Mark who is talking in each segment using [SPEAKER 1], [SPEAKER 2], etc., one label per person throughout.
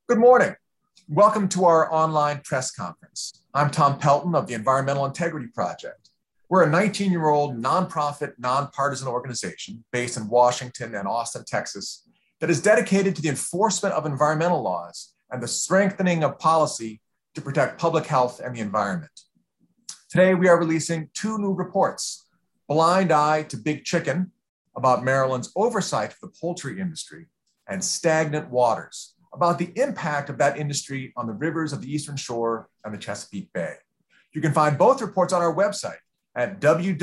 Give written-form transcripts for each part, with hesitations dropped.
[SPEAKER 1] Good morning. Welcome to our online press conference. I'm Tom Pelton of the Environmental Integrity Project. We're a 19-year-old nonprofit, nonpartisan organization based in Washington and Austin, Texas, that is dedicated to the enforcement of environmental laws and the strengthening of policy to protect public health and the environment. Today, we are releasing two new reports, Blind Eye to Big Chicken, about Maryland's oversight of the poultry industry, and Stagnant Waters, about the impact of that industry on the rivers of the Eastern Shore and the Chesapeake Bay. You can find both reports on our website at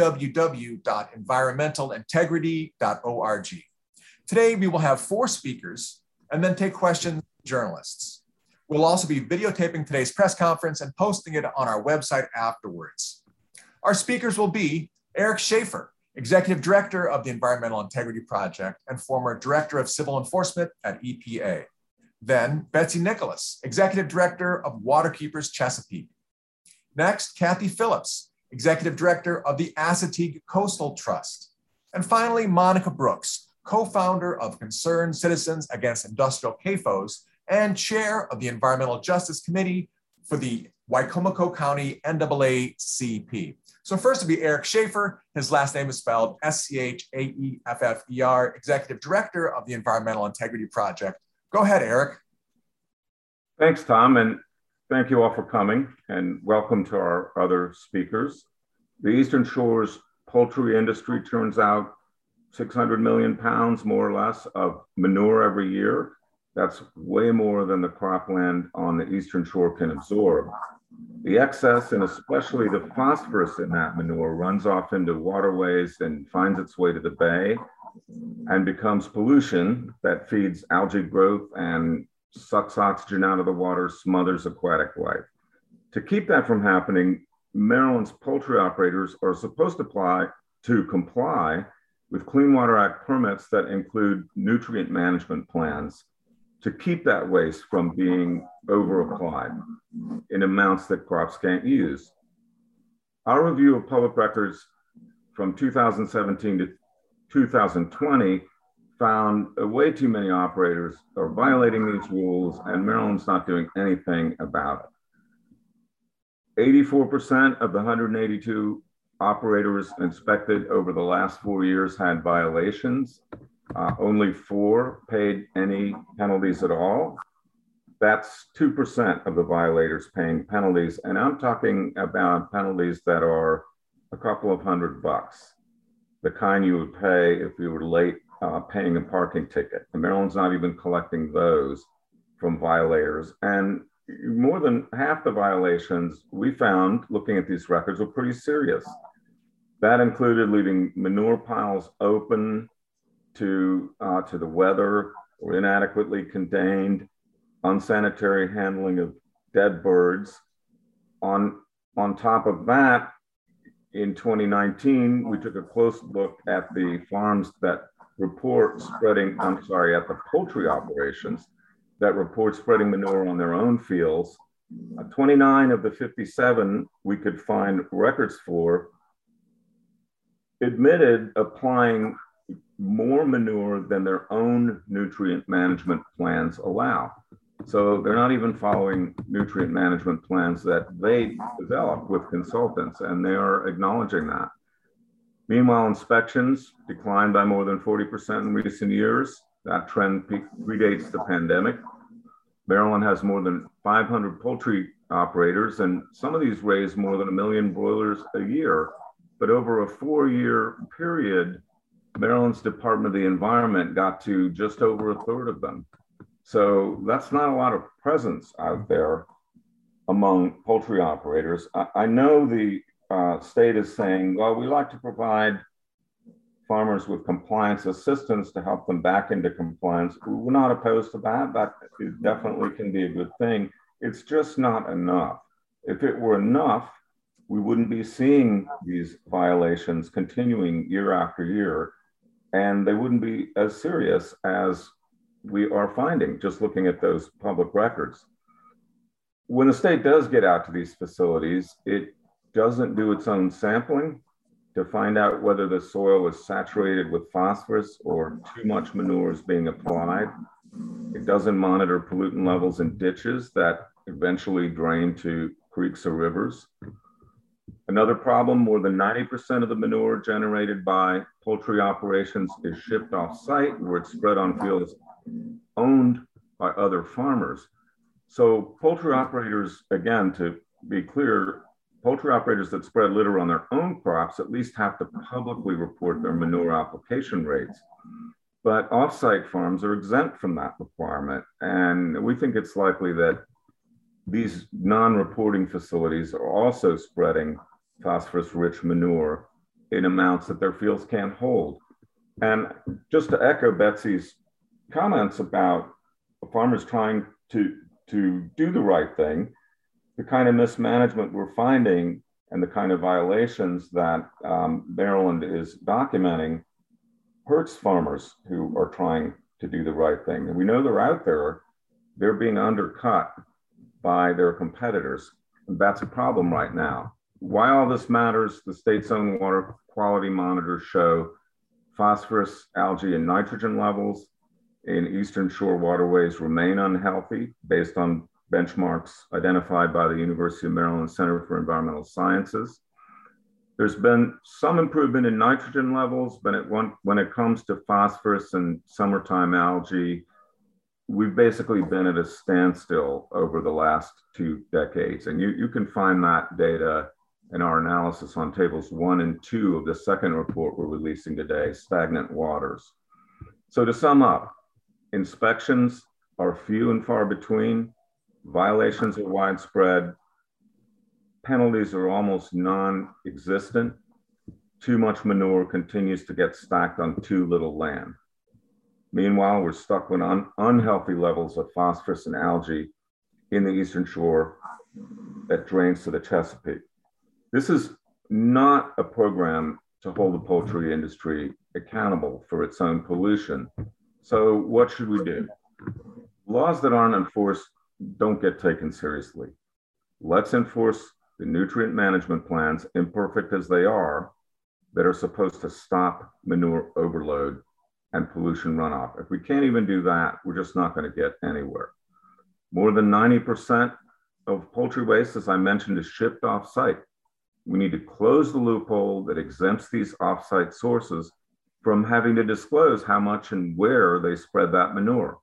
[SPEAKER 1] www.environmentalintegrity.org. Today, we will have 4 speakers and then take questions from journalists. We'll also be videotaping today's press conference and posting it on our website afterwards. Our speakers will be Eric Schaefer, Executive Director of the Environmental Integrity Project and former Director of Civil Enforcement at EPA. Then Betsy Nicholas, Executive Director of Waterkeepers Chesapeake. Next, Kathy Phillips, Executive Director of the Assateague Coastal Trust. And finally, Monica Brooks, co-founder of Concerned Citizens Against Industrial CAFOs and Chair of the Environmental Justice Committee for the Wicomico County NAACP. So first to be Eric Schaefer, his last name is spelled S-C-H-A-E-F-F-E-R, Executive Director of the Environmental Integrity Project. Go ahead, Eric.
[SPEAKER 2] Thanks, Tom, and thank you all for coming, and welcome to our other speakers. The Eastern Shore's poultry industry turns out 600 million pounds, more or less, of manure every year. That's way more than the cropland on the Eastern Shore can absorb. The excess, and especially the phosphorus in that manure, runs off into waterways and finds its way to the bay and becomes pollution that feeds algae growth and sucks oxygen out of the water, smothers aquatic life. To keep that from happening, Maryland's poultry operators are supposed to comply with Clean Water Act permits that include nutrient management plans to keep that waste from being over-applied in amounts that crops can't use. Our review of public records from 2017 to 2020 found way too many operators are violating these rules, and Maryland's not doing anything about it. 84% of the 182 operators inspected over the last 4 years had violations. Only 4 paid any penalties at all. That's 2% of the violators paying penalties, and I'm talking about penalties that are a couple of $100. The kind you would pay if you were late paying a parking ticket. And Maryland's not even collecting those from violators. And more than half the violations we found looking at these records were pretty serious. That included leaving manure piles open to the weather, or inadequately contained, unsanitary handling of dead birds. On top of that, in 2019, we took a close look at the farms that report spreading, at the poultry operations that report spreading manure on their own fields. 29 of the 57 we could find records for admitted applying more manure than their own nutrient management plans allow. So they're not even following nutrient management plans that they develop with consultants, and they are acknowledging that. Meanwhile, inspections declined by more than 40% in recent years. That trend predates the pandemic. Maryland has more than 500 poultry operators, and some of these raise more than 1 million broilers a year. But over a 4-year period, Maryland's Department of the Environment got to just over 1/3 of them. So that's not a lot of presence out there among poultry operators. I know the state is saying, well, we like to provide farmers with compliance assistance to help them back into compliance. We're not opposed to that. That definitely can be a good thing. It's just not enough. If it were enough, we wouldn't be seeing these violations continuing year after year, and they wouldn't be as serious as we are finding just looking at those public records. When the state does get out to these facilities, it doesn't do its own sampling to find out whether the soil is saturated with phosphorus or too much manure is being applied. It doesn't monitor pollutant levels in ditches that eventually drain to creeks or rivers. Another problem, more than 90% of the manure generated by poultry operations is shipped off-site, where it's spread on fields owned by other farmers. So poultry operators, again, to be clear, poultry operators that spread litter on their own crops at least have to publicly report their manure application rates. But off-site farms are exempt from that requirement. And we think it's likely that these non-reporting facilities are also spreading phosphorus-rich manure in amounts that their fields can't hold. And just to echo Betsy's comments about farmers trying to do the right thing, the kind of mismanagement we're finding and the kind of violations that Maryland is documenting hurts farmers who are trying to do the right thing. And we know they're out there, they're being undercut by their competitors. And that's a problem right now. Why all this matters, the state's own water quality monitors show phosphorus, algae, and nitrogen levels in Eastern Shore waterways remain unhealthy based on benchmarks identified by the University of Maryland Center for Environmental Sciences. There's been some improvement in nitrogen levels, but when it comes to phosphorus and summertime algae, we've basically been at a standstill over the last 2 decades. And you can find that data in our analysis on tables 1 and 2 of the second report we're releasing today, Stagnant Waters. So to sum up, inspections are few and far between, violations are widespread, penalties are almost non-existent, too much manure continues to get stacked on too little land. Meanwhile, we're stuck with unhealthy levels of phosphorus and algae in the Eastern Shore that drains to the Chesapeake. This is not a program to hold the poultry industry accountable for its own pollution. So what should we do? Laws that aren't enforced don't get taken seriously. Let's enforce the nutrient management plans, imperfect as they are, that are supposed to stop manure overload and pollution runoff. If we can't even do that, we're just not going to get anywhere. More than 90% of poultry waste, as I mentioned, is shipped off-site. We need to close the loophole that exempts these off-site sources from having to disclose how much and where they spread that manure.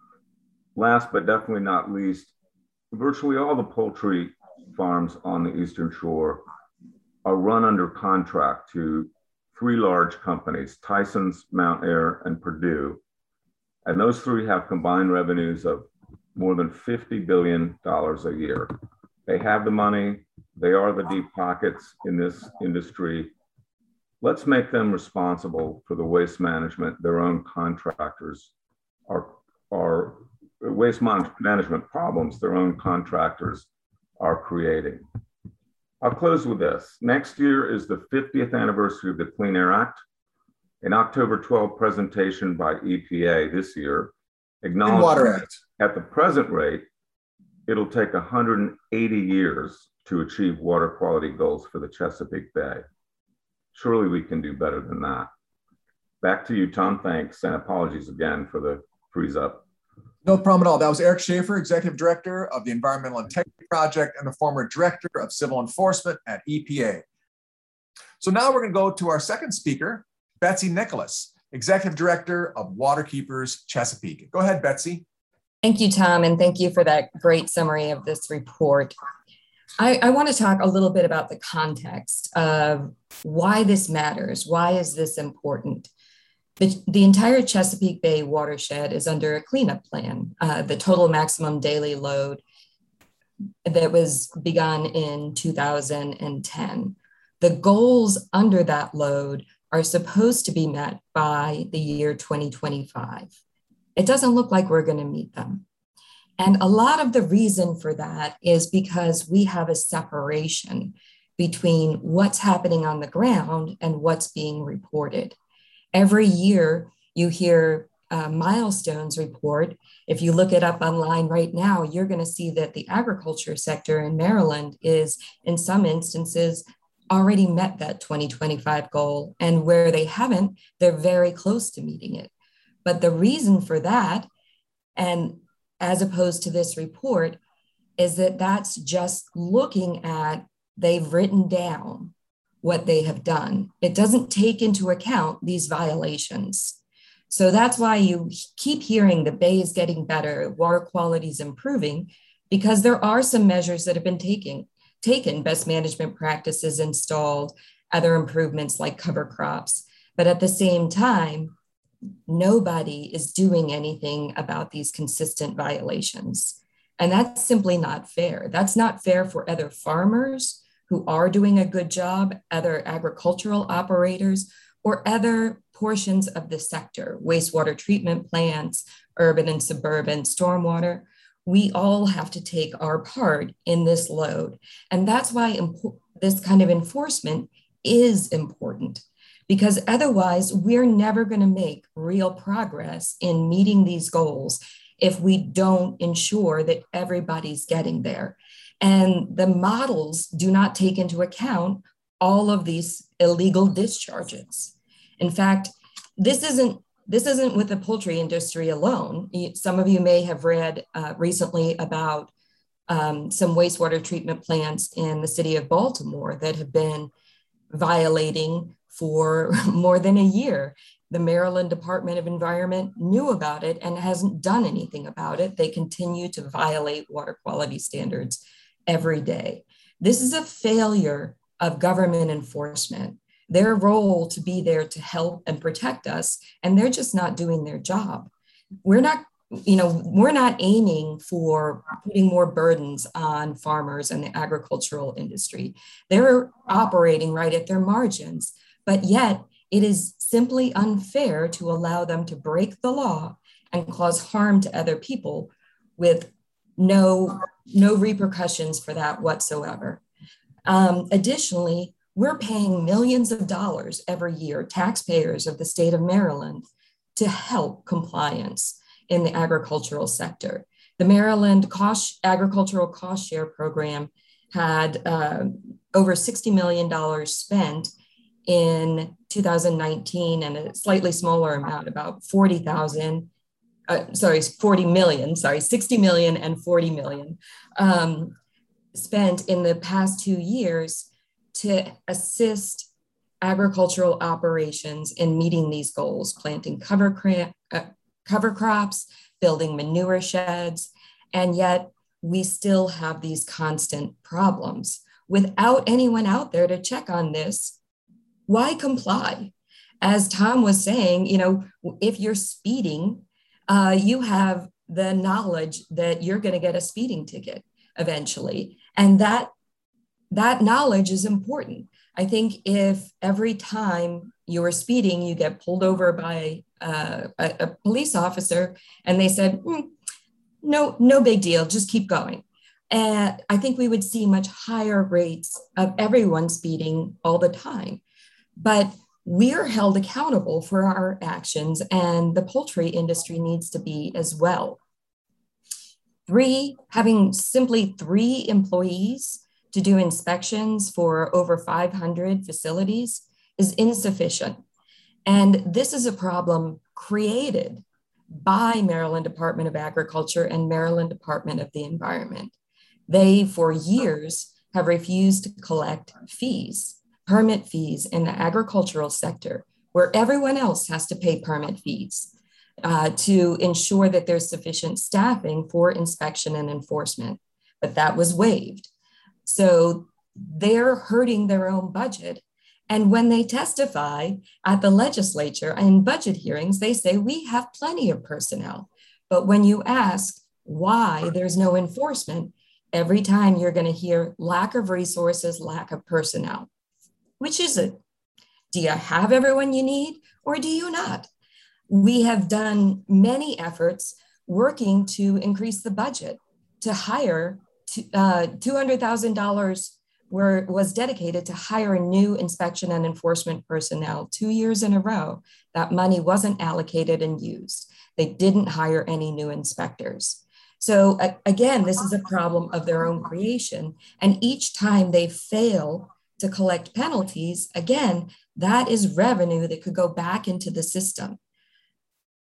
[SPEAKER 2] Last but definitely not least, virtually all the poultry farms on the Eastern Shore are run under contract to 3 large companies, Tyson's, Mount Ayr, and Purdue. And those 3 have combined revenues of more than $50 billion a year. They have the money, they are the deep pockets in this industry. Let's make them responsible for the waste management their own contractors are waste management problems their own contractors are creating. I'll close with this. Next year is the 50th anniversary of the Clean Air Act. An October 12 presentation by EPA this year acknowledged
[SPEAKER 1] Water Act.
[SPEAKER 2] At the present rate, it'll take 180 years to achieve water quality goals for the Chesapeake Bay. Surely we can do better than that. Back to you, Tom. Thanks, and apologies again for the freeze up.
[SPEAKER 1] No problem at all. That was Eric Schaefer, Executive Director of the Environmental Integrity Project and the former Director of Civil Enforcement at EPA. So now we're going to go to our second speaker, Betsy Nicholas, Executive Director of Waterkeepers Chesapeake. Go ahead, Betsy.
[SPEAKER 3] Thank you, Tom, and thank you for that great summary of this report. I want to talk a little bit about the context of why this matters. Why is this important? The entire Chesapeake Bay watershed is under a cleanup plan, the total maximum daily load that was begun in 2010. The goals under that load are supposed to be met by the year 2025. It doesn't look like we're going to meet them. And a lot of the reason for that is because we have a separation between what's happening on the ground and what's being reported. Every year you hear milestones report. If you look it up online right now, you're going to see that the agriculture sector in Maryland is, in some instances, already met that 2025 goal. And where they haven't, they're very close to meeting it. But the reason for that And as opposed to this report, is that that's just looking at, they've written down what they have done. It doesn't take into account these violations. So that's why you keep hearing the Bay is getting better, water quality is improving, because there are some measures that have been taken, best management practices installed, other improvements like cover crops. But at the same time, nobody is doing anything about these consistent violations. And that's simply not fair. That's not fair for other farmers who are doing a good job, other agricultural operators, or other portions of the sector, wastewater treatment plants, urban and suburban stormwater. We all have to take our part in this load. And that's why this kind of enforcement is important, because otherwise we're never going to make real progress in meeting these goals if we don't ensure that everybody's getting there. And the models do not take into account all of these illegal discharges. In fact, this isn't with the poultry industry alone. Some of you may have read recently about some wastewater treatment plants in the city of Baltimore that have been violating for more than a year. The Maryland Department of Environment knew about it and hasn't done anything about it. They continue to violate water quality standards every day. This is a failure of government enforcement. Their role to be there to help and protect us, and they're just not doing their job. We're not aiming for putting more burdens on farmers and the agricultural industry. They're operating right at their margins, but yet it is simply unfair to allow them to break the law and cause harm to other people with no repercussions for that whatsoever. Additionally, we're paying millions of dollars every year, taxpayers of the state of Maryland, to help compliance in the agricultural sector. The Maryland Agricultural Cost Share Program had over $60 million spent in 2019, and a slightly smaller amount, about 60 million and 40 million spent in the past 2 years to assist agricultural operations in meeting these goals, planting cover crops, building manure sheds, and yet we still have these constant problems. Without anyone out there to check on this, why comply? As Tom was saying, if you're speeding, you have the knowledge that you're going to get a speeding ticket eventually. And that knowledge is important. I think if every time you are speeding, you get pulled over by a police officer and they said, no big deal, just keep going. And I think we would see much higher rates of everyone speeding all the time. But we're held accountable for our actions, and the poultry industry needs to be as well. Having simply 3 employees to do inspections for over 500 facilities is insufficient. And this is a problem created by Maryland Department of Agriculture and Maryland Department of the Environment. They, for years, have refused to collect fees, permit fees in the agricultural sector, where everyone else has to pay permit fees to ensure that there's sufficient staffing for inspection and enforcement. But that was waived. So they're hurting their own budget. And when they testify at the legislature and budget hearings, they say, we have plenty of personnel. But when you ask why there's no enforcement, every time you're going to hear lack of resources, lack of personnel. Which is it? Do you have everyone you need or do you not? We have done many efforts working to increase the budget to hire $200,000 was dedicated to hire new inspection and enforcement personnel 2 years in a row. That money wasn't allocated and used. They didn't hire any new inspectors. So again, this is a problem of their own creation. And each time they fail to collect penalties, again, that is revenue that could go back into the system.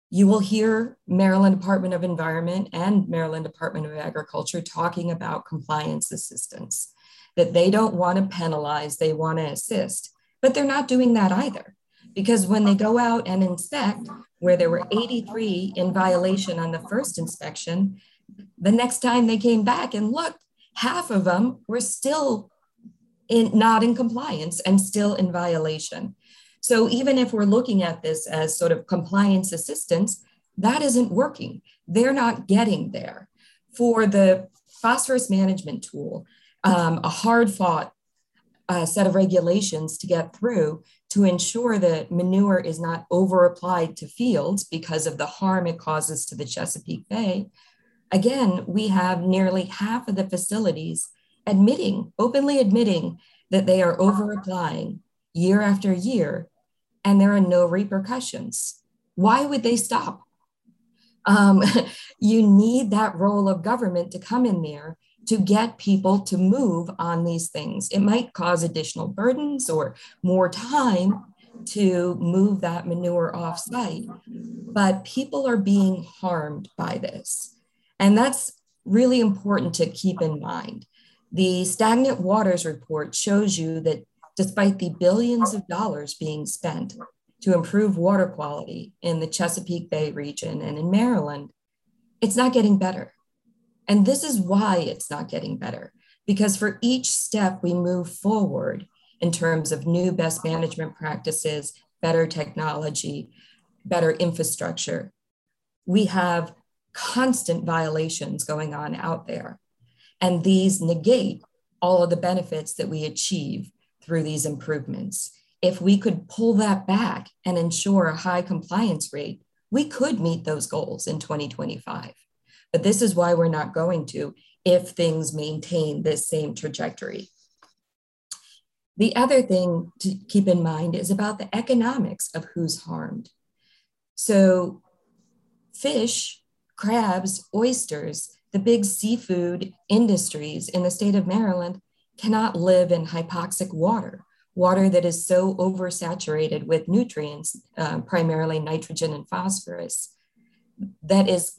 [SPEAKER 3] You will hear Maryland Department of Environment and Maryland Department of Agriculture talking about compliance assistance, that they don't want to penalize, they want to assist, but they're not doing that either. Because when they go out and inspect, where there were 83 in violation on the first inspection, the next time they came back and looked, half of them were still not in compliance and still in violation. So even if we're looking at this as sort of compliance assistance, that isn't working. They're not getting there. For the phosphorus management tool, a hard fought set of regulations to get through to ensure that manure is not over applied to fields because of the harm it causes to the Chesapeake Bay. Again, we have nearly half of the facilities openly admitting that they are over applying year after year, and there are no repercussions. Why would they stop? You need that role of government to come in there to get people to move on these things. It might cause additional burdens or more time to move that manure off site, but people are being harmed by this. And that's really important to keep in mind. The Stagnant Waters Report shows you that despite the billions of dollars being spent to improve water quality in the Chesapeake Bay region and in Maryland, it's not getting better. And this is why it's not getting better, because for each step we move forward in terms of new best management practices, better technology, better infrastructure, we have constant violations going on out there. And these negate all of the benefits that we achieve through these improvements. If we could pull that back and ensure a high compliance rate, we could meet those goals in 2025. But this is why we're not going to if things maintain this same trajectory. The other thing to keep in mind is about the economics of who's harmed. So fish, crabs, oysters, the big seafood industries in the state of Maryland cannot live in hypoxic water, water that is so oversaturated with nutrients, primarily nitrogen and phosphorus, that is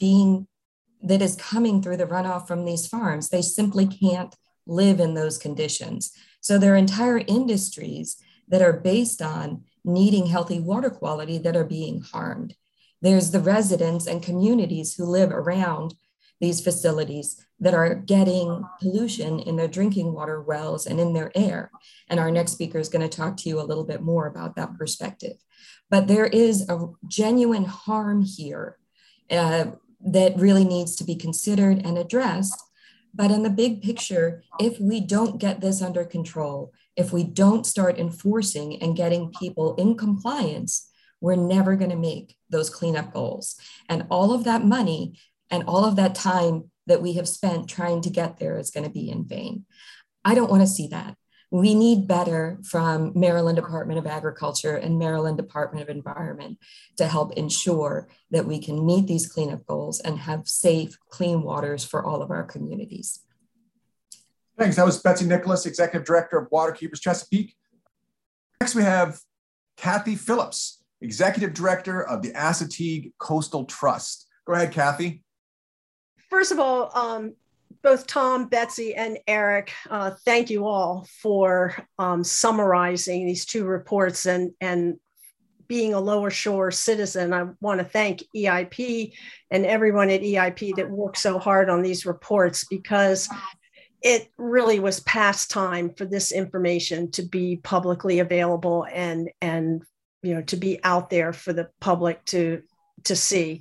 [SPEAKER 3] coming through the runoff from these farms. They simply can't live in those conditions. So there are entire industries that are based on needing healthy water quality that are being harmed. There's the residents and communities who live around these facilities that are getting pollution in their drinking water wells and in their air. And our next speaker is going to talk to you a little bit more about that perspective. But there is a genuine harm here that really needs to be considered and addressed. But in the big picture, if we don't get this under control, if we don't start enforcing and getting people in compliance, we're never going to make those cleanup goals. And all of that money and all of that time that we have spent trying to get there is going to be in vain. I don't want to see that. We need better from Maryland Department of Agriculture and Maryland Department of Environment to help ensure that we can meet these cleanup goals and have safe, clean waters for all of our communities.
[SPEAKER 1] Thanks. That was Betsy Nicholas, Executive Director of Waterkeepers Chesapeake. Next, we have Kathy Phillips, Executive Director of the Assateague Coastal Trust. Go ahead, Kathy.
[SPEAKER 4] First of all, both Tom, Betsy, and Eric, thank you all for summarizing these two reports and being a Lower Shore citizen. I want to thank EIP and everyone at EIP that worked so hard on these reports, because it really was past time for this information to be publicly available and to be out there for the public to see.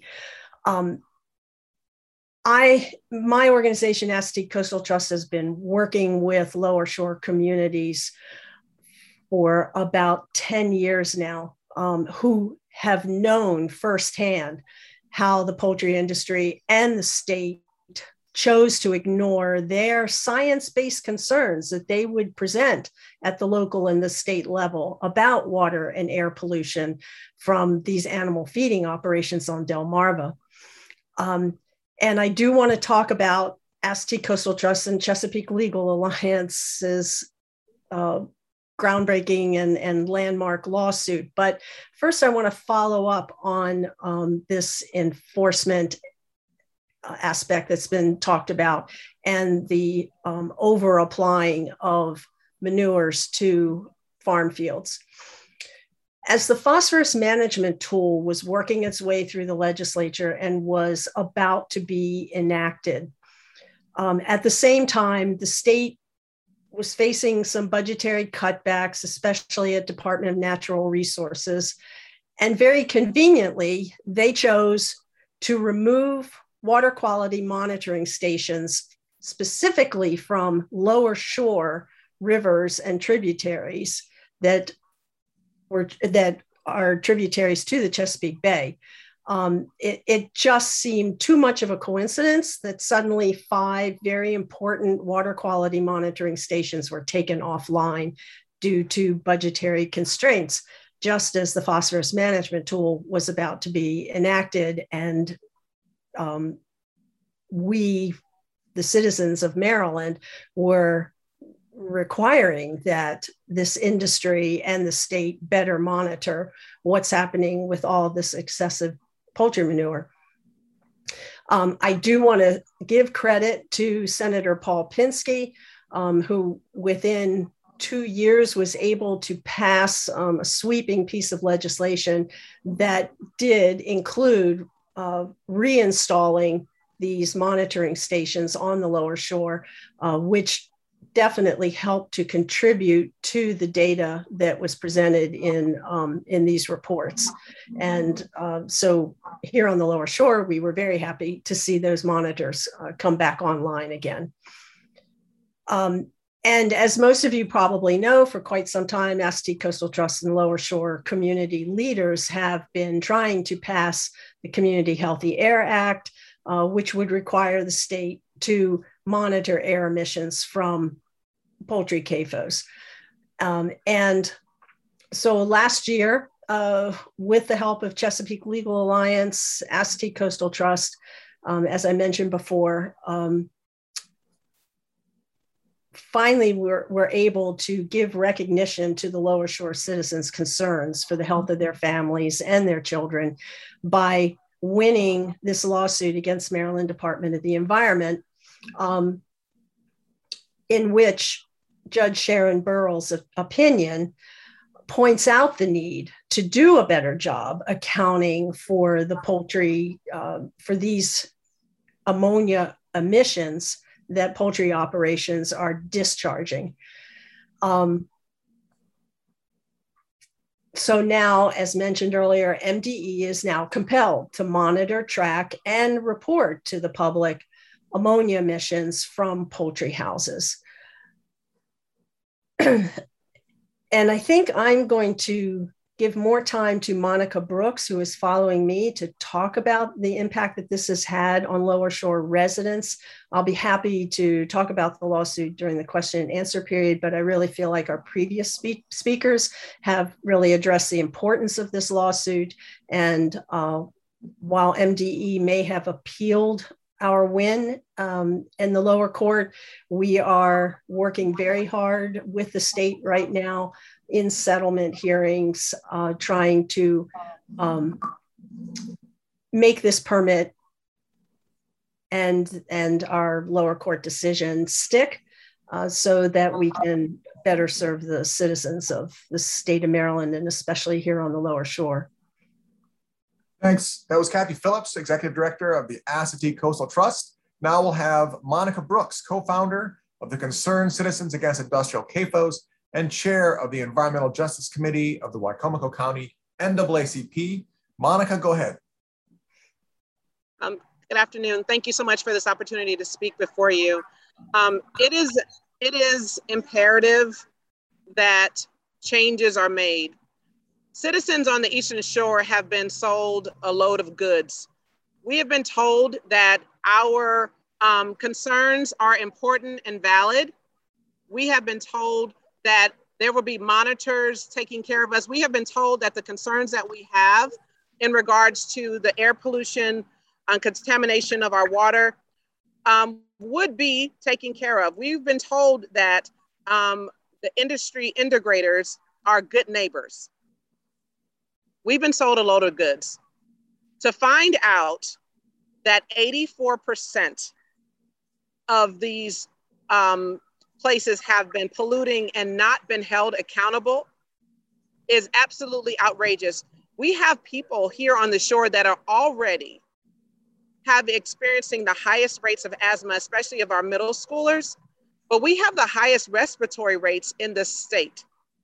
[SPEAKER 4] My organization, Assateague Coastal Trust, has been working with Lower Shore communities for about 10 years now, who have known firsthand how the poultry industry and the state chose to ignore their science-based concerns that they would present at the local and the state level about water and air pollution from these animal feeding operations on Delmarva. And I do want to talk about Assateague Coastal Trust and Chesapeake Legal Alliance's groundbreaking and landmark lawsuit. But first, I want to follow up on this enforcement aspect that's been talked about and the over applying of manures to farm fields. As the phosphorus management tool was working its way through the legislature and was about to be enacted, at the same time, the state was facing some budgetary cutbacks, especially at Department of Natural Resources. And very conveniently, they chose to remove water quality monitoring stations, specifically from lower shore rivers and tributaries that are tributaries to the Chesapeake Bay. It just seemed too much of a coincidence that suddenly 5 very important water quality monitoring stations were taken offline due to budgetary constraints, just as the phosphorus management tool was about to be enacted. And we, the citizens of Maryland, were requiring that this industry and the state better monitor what's happening with all this excessive poultry manure. I do want to give credit to Senator Paul Pinsky, who within 2 years was able to pass a sweeping piece of legislation that did include reinstalling these monitoring stations on the lower shore, which definitely helped to contribute to the data that was presented in these reports. And so here on the lower shore, we were very happy to see those monitors come back online again. And as most of you probably know, for quite some time, Assateague Coastal Trust and Lower Shore community leaders have been trying to pass the Community Healthy Air Act, which would require the state to monitor air emissions from poultry CAFOs. And so last year, with the help of Chesapeake Legal Alliance, Assateague Coastal Trust, as I mentioned before, finally we're able to give recognition to the lower shore citizens' concerns for the health of their families and their children by winning this lawsuit against Maryland Department of the Environment, in which Judge Sharon Burrell's opinion points out the need to do a better job accounting for the poultry, for these ammonia emissions that poultry operations are discharging. So now, as mentioned earlier, MDE is now compelled to monitor, track, and report to the public ammonia emissions from poultry houses. And I think I'm going to give more time to Monica Brooks, who is following me, to talk about the impact that this has had on lower shore residents. I'll be happy to talk about the lawsuit during the question and answer period, but I really feel like our previous speakers have really addressed the importance of this lawsuit. And while MDE may have appealed our win in the lower court, we are working very hard with the state right now in settlement hearings, trying to make this permit and our lower court decision stick, so that we can better serve the citizens of the state of Maryland, and especially here on the lower shore.
[SPEAKER 1] Thanks. That was Kathy Phillips, Executive Director of the Assateague Coastal Trust. Now we'll have Monica Brooks, co-founder of the Concerned Citizens Against Industrial CAFOs and Chair of the Environmental Justice Committee of the Wicomico County NAACP. Monica, go ahead.
[SPEAKER 5] Good afternoon. Thank you so much for this opportunity to speak before you. It is imperative that changes are made. Citizens on the Eastern Shore have been sold a load of goods. We have been told that our concerns are important and valid. We have been told that there will be monitors taking care of us. We have been told that the concerns that we have in regards to the air pollution and contamination of our water would be taken care of. We've been told that the industry integrators are good neighbors. We've been sold a load of goods. To find out that 84% of these places have been polluting and not been held accountable is absolutely outrageous. We have people here on the shore that are already experiencing the highest rates of asthma, especially of our middle schoolers, but we have the highest respiratory rates in the state.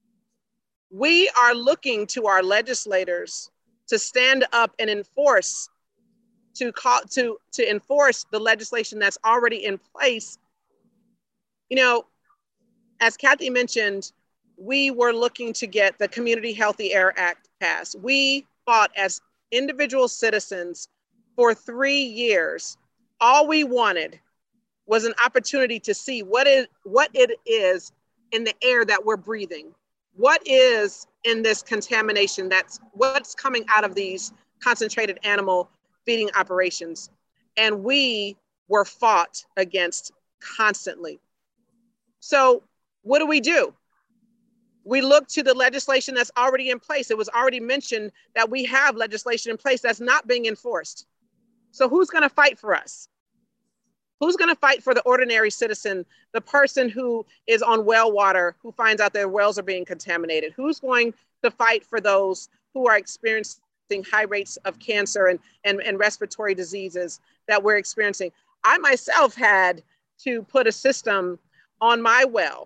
[SPEAKER 5] We are looking to our legislators to stand up and enforce, to enforce the legislation that's already in place. You know, as Kathy mentioned, we were looking to get the Community Healthy Air Act passed. We fought as individual citizens for 3 years. All we wanted was an opportunity to see what it is in the air that we're breathing. What is in this contamination? That's what's coming out of these concentrated animal feeding operations. And we were fought against constantly. So what do? We look to the legislation that's already in place. It was already mentioned that we have legislation in place that's not being enforced. So who's going to fight for us? Who's going to fight for the ordinary citizen, the person who is on well water, who finds out their wells are being contaminated? Who's going to fight for those who are experiencing high rates of cancer and respiratory diseases that we're experiencing? I myself had to put a system on my well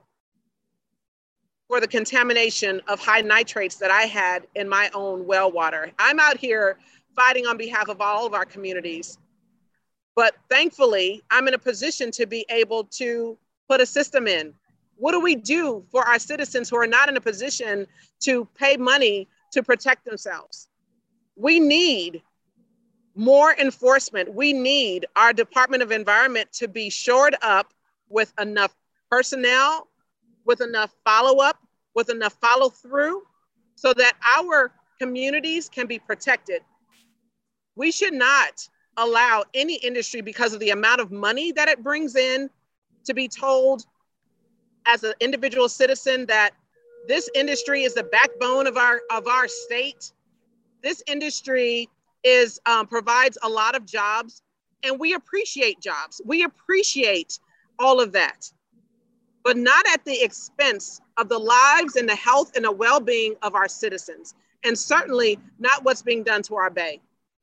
[SPEAKER 5] for the contamination of high nitrates that I had in my own well water. I'm out here fighting on behalf of all of our communities. But thankfully, I'm in a position to be able to put a system in. What do we do for our citizens who are not in a position to pay money to protect themselves? We need more enforcement. We need our Department of Environment to be shored up with enough personnel, with enough follow-up, with enough follow-through, so that our communities can be protected. We should not allow any industry, because of the amount of money that it brings in, to be told as an individual citizen that this industry is the backbone of our state. This industry provides a lot of jobs, and we appreciate jobs. We appreciate all of that, but not at the expense of the lives and the health and the well-being of our citizens, and certainly not what's being done to our bay.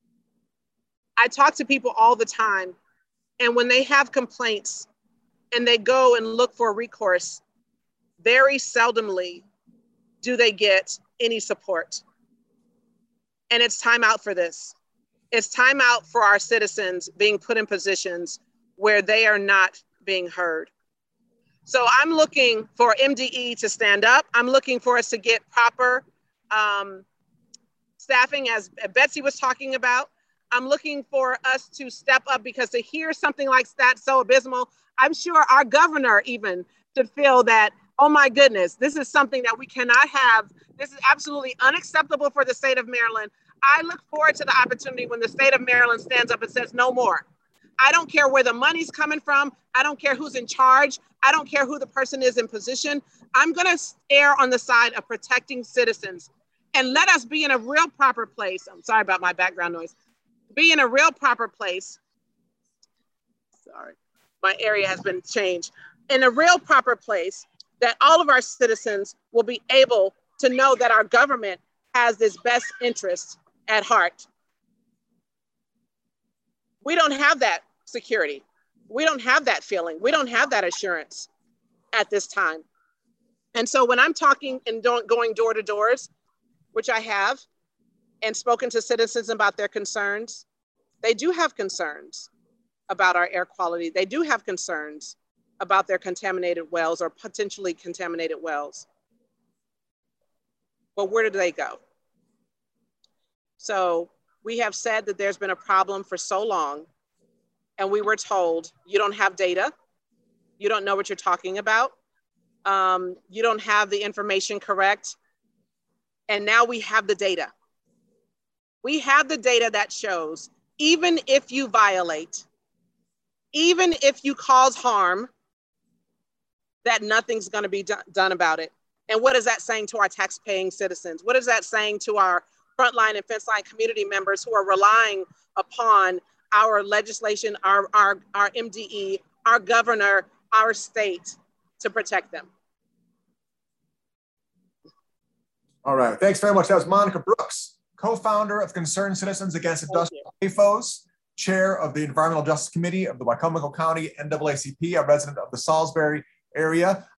[SPEAKER 5] I talk to people all the time, and when they have complaints and they go and look for recourse, very seldomly do they get any support. And it's time out for this. It's time out for our citizens being put in positions where they are not being heard. So I'm looking for MDE to stand up. I'm looking for us to get proper staffing, as Betsy was talking about. I'm looking for us to step up, because to hear something like that's so abysmal, I'm sure our governor even should feel that, oh my goodness, this is something that we cannot have. This is absolutely unacceptable for the state of Maryland. I look forward to the opportunity when the state of Maryland stands up and says no more. I don't care where the money's coming from. I don't care who's in charge. I don't care who the person is in position. I'm going to err on the side of protecting citizens, and let us be in a real proper place. I'm sorry about my background noise. Be in a real proper place. Sorry, my area has been changed. In a real proper place that all of our citizens will be able to know that our government has this best interest at heart. We don't have that security. We don't have that feeling. We don't have that assurance at this time. And so when I'm talking and going door to doors, which I have, and spoken to citizens about their concerns, they do have concerns about our air quality. They do have concerns about their contaminated wells or potentially contaminated wells. But where do they go? So we have said that there's been a problem for so long, and we were told, you don't have data, you don't know what you're talking about, you don't have the information correct. And now we have the data. We have the data that shows, even if you violate, even if you cause harm, that nothing's going to be done about it. And what is that saying to our tax-paying citizens? What is that saying to our frontline and fence line community members who are relying upon our legislation, our MDE, our governor, our state to protect them?
[SPEAKER 1] All right, thanks very much. That was Monica Brooks, co-founder of Concerned Citizens Against Industrial AFOs, chair of the Environmental Justice Committee of the Wicomico County NAACP, a resident of the Salisbury area.